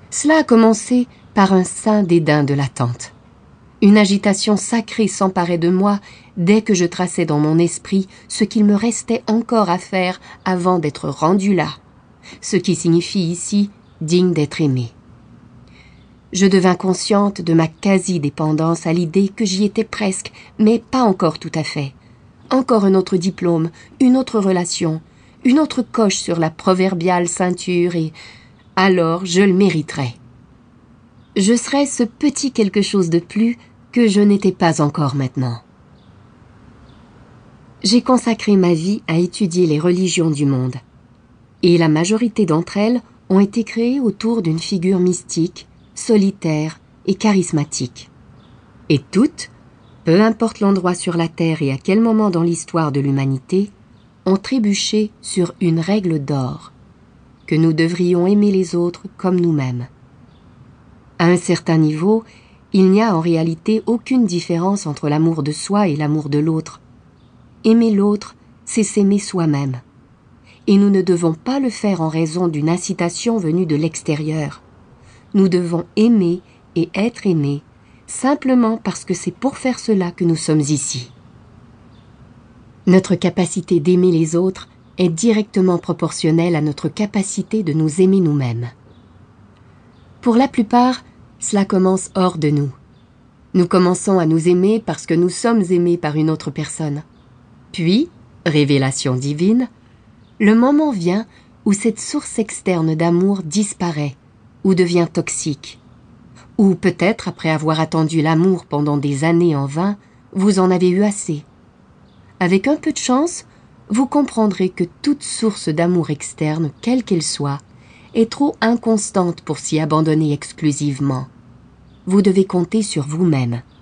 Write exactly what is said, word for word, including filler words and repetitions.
Cela a commencé par un saint dédain de l'attente. Une agitation sacrée s'emparait de moi dès que je traçais dans mon esprit ce qu'il me restait encore à faire avant d'être rendu là, ce qui signifie ici digne d'être aimé. Je devins consciente de ma quasi-dépendance à l'idée que j'y étais presque, mais pas encore tout à fait. Encore un autre diplôme, une autre relation, une autre coche sur la proverbiale ceinture et alors je le mériterais. Je serais ce petit quelque chose de plus que je n'étais pas encore maintenant. J'ai consacré ma vie à étudier les religions du monde, et la majorité d'entre elles ont été créées autour d'une figure mystique, solitaire et charismatique. Et toutes, peu importe l'endroit sur la Terre et à quel moment dans l'histoire de l'humanité, ont trébuché sur une règle d'or, que nous devrions aimer les autres comme nous-mêmes. À un certain niveau, il n'y a en réalité aucune différence entre l'amour de soi et l'amour de l'autre. Aimer l'autre, c'est s'aimer soi-même. Et nous ne devons pas le faire en raison d'une incitation venue de l'extérieur. Nous devons aimer et être aimés, simplement parce que c'est pour faire cela que nous sommes ici. Notre capacité d'aimer les autres est directement proportionnelle à notre capacité de nous aimer nous-mêmes. Pour la plupart, cela commence hors de nous. Nous commençons à nous aimer parce que nous sommes aimés par une autre personne. Puis, révélation divine, le moment vient où cette source externe d'amour disparaît ou devient toxique. Ou peut-être, après avoir attendu l'amour pendant des années en vain, vous en avez eu assez. Avec un peu de chance, vous comprendrez que toute source d'amour externe, quelle qu'elle soit, est trop inconstante pour s'y abandonner exclusivement. Vous devez compter sur vous-même.